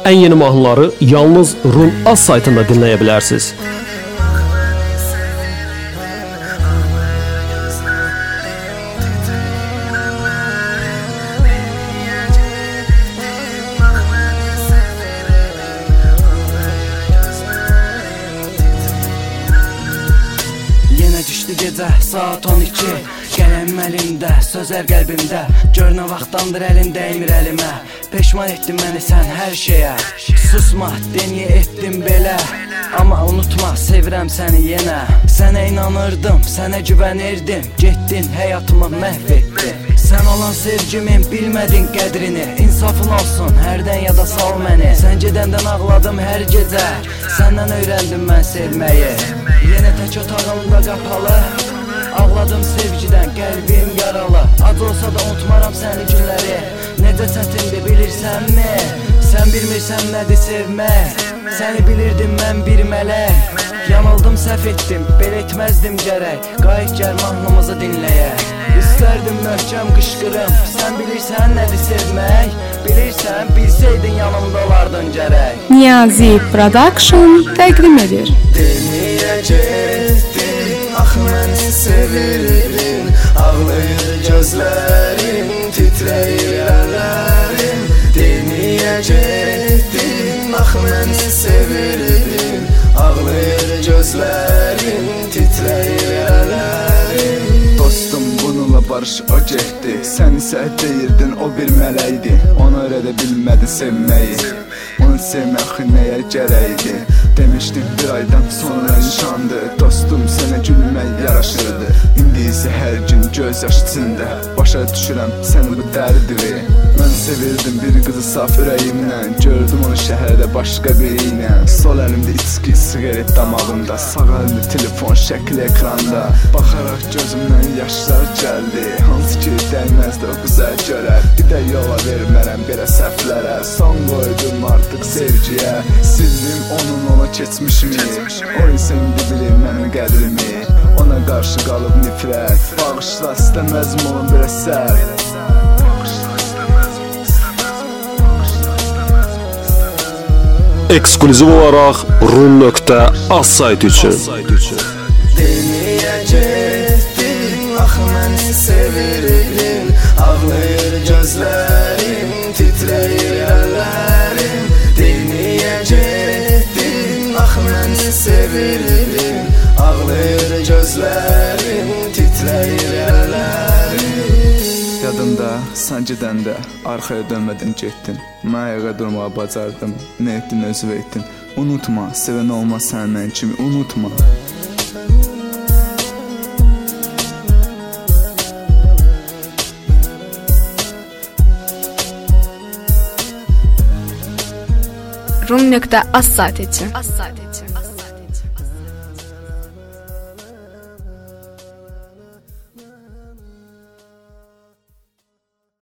Ən yeni mahnıları yalnız Rum Az saytında dinləyə bilərsiniz. Gecə saat 12, qələm əlimdə, sözlər qəlbimdə. Gör nə vaxtdandır əlin dəymir əlimə. Peşman etdin məni sən hər şeyə. Susma, deniyə etdim belə. Amma unutma, sevirəm səni yenə. Sənə inanırdım, sənə güvənirdim. Getdin, həyatımı məhv etdin. Sən olan sevgimin bilmədin qədrini. İnsafın olsun, hərdən yada sal məni. Sən gedəndən ağladım hər gecə. Səndən öyrəndim mən sevməyi. Yenə tək otağımda qapalı, ağladım sevgidən, qəlbim yaralı. Acı olsa da unutmaram səni günləri. Necə çətindir bilirsənmi? Sən bilmirsən nədir sevmək. Səni bilirdim mən bir mələk. Yanıldım, səhv etdim, belə etməzdim gərək. Qayıt gəl mahnımızı dinləyək. İstərdim möhkəm qışqırım. Sən bilirsən nədir sevmək. Bilirsən, bilsəydin yanımda olardın gərək. Niyazi Production təqdim edir. Deniyəcəkdim, ax məni sevirdin. Ağlayır gözlərim, titrəyir əllərim. Deniyəcəkdim, ax məni sevirdin. Ağlayır gözlərim, titrəyir əllərim. Dostum bununla barış o getdi. Sən isə deyirdin o bir mələkdi. Onu öyrədə bilmədi sevməyi. Onu sevmək nəyə gərəkdi. Demişdim bir aydan sonra nişandı. Dostum sənə gülmək yaraşırdı. İndi isə hər gün göz yaş içində. Başa düşürəm səni bu dərdiri. Mən sevirdim bir qızı saf ürəyimlə. Gördüm onu şəhərdə başqa biri ilə. Sol əlimdə içki, sigaret damağımda. Sağ əlimdə telefon şəkli ekranda. Baxaraq gözümdən yaşlar gəldi. Hansı ki dəyməzdi o qıza görə. Bir də yola vermərəm belə səhvlərə. Son qoydum artıq sevgiyə. Sildim onun ona keçmişimi. O isə indi bilir mənim qədrimi. Ona qarşı qalıb nifrət. Bağışla istəməzim onun belə sərt. Eksklüziv olaraq Rum.az saytı üçün. Deniyəcəkdim, ax məni sevirdin. Ağlayır gözlərim, titrəyir əllərim. Deniyəcəkdim, ax məni sevirdin. Ağlayır gözlərim, titrəyir əllərim. Yadımda, sən gedəndə arxaya dönmədin getdin. Mən ayağa durmağa bacardım, nə etdin özü etdin. Unutma, sevən olmaz səndən kimi, unutma. Rum.az saytı üçün.